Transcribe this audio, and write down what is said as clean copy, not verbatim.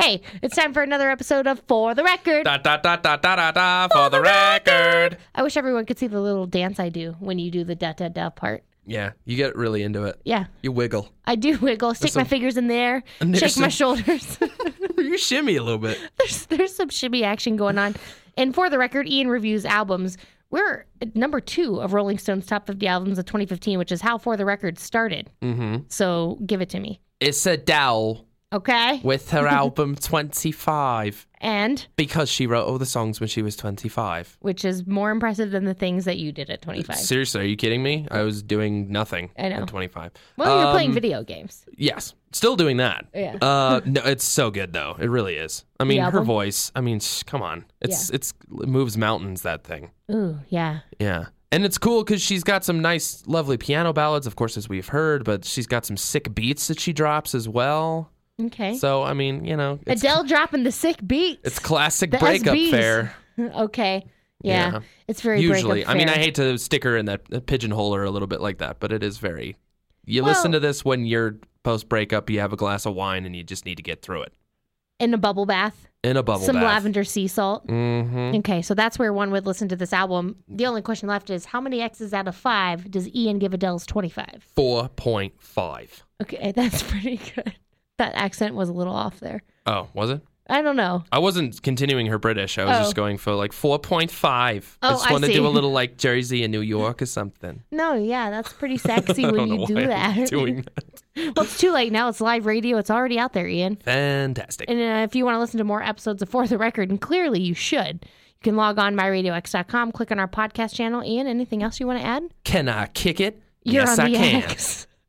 Hey, it's time for another episode of For the Record. Da da da da da da da for the record. I wish everyone could see the little dance I do when you do the da da da part. Yeah, you get really into it. Yeah. You wiggle. I do wiggle, stick my fingers in there, shake my shoulders. You shimmy a little bit. There's some shimmy action going on. And For the Record, Ian reviews albums. We're at number 2 of Rolling Stone's Top 50 Albums of 2015, which is how For the Record started. Mm-hmm. So give it to me. It's Adele. Okay. With her album 25. And? Because she wrote all the songs when she was 25. Which is more impressive than the things that you did at 25. Seriously, are you kidding me? I was doing nothing at 25. Well, you're playing video games. Yes. Still doing that. Yeah. No, it's so good, though. It really is. I mean, her voice. I mean, come on. It moves mountains, that thing. Ooh, yeah. Yeah. And it's cool because she's got some nice, lovely piano ballads, of course, as we've heard, but she's got some sick beats that she drops as well. Okay. So, I mean, you know. Adele dropping the sick beats. It's classic breakup fare. Okay. Yeah. It's very usually. breakup I mean, fare. I hate to stick her in that pigeonhole her a little bit like that, but it is very. You listen to this when you're post-breakup, you have a glass of wine, and you just need to get through it. In a bubble bath. Some lavender sea salt. Mm-hmm. Okay, so that's where one would listen to this album. The only question left is, how many X's out of 5 does Ian give Adele's 25? 4.5. Okay, that's pretty good. That accent was a little off there. Oh, was it? I don't know. I wasn't continuing her British. I was just going for like 4.5. I just want to do a little like Jersey and New York or something. No, yeah, that's pretty sexy when you do that. I'm doing that. Well, it's too late now. It's live radio. It's already out there, Ian. Fantastic. And if you want to listen to more episodes of For the Record, and clearly you should, you can log on myradiox.com, click on our podcast channel. Ian, anything else you want to add? Can I kick it? You're yes, on I the can. X.